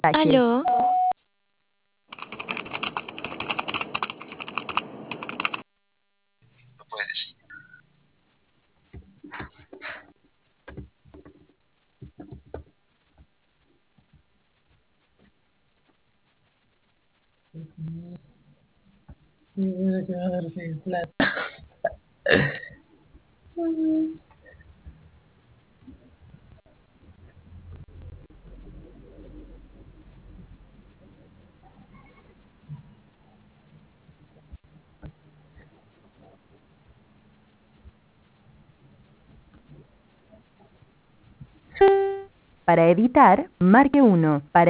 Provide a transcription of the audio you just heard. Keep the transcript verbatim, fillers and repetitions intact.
Calle. Aló, No puedes. Seguro que va a dar sin plata. Para editar, marque uno. Para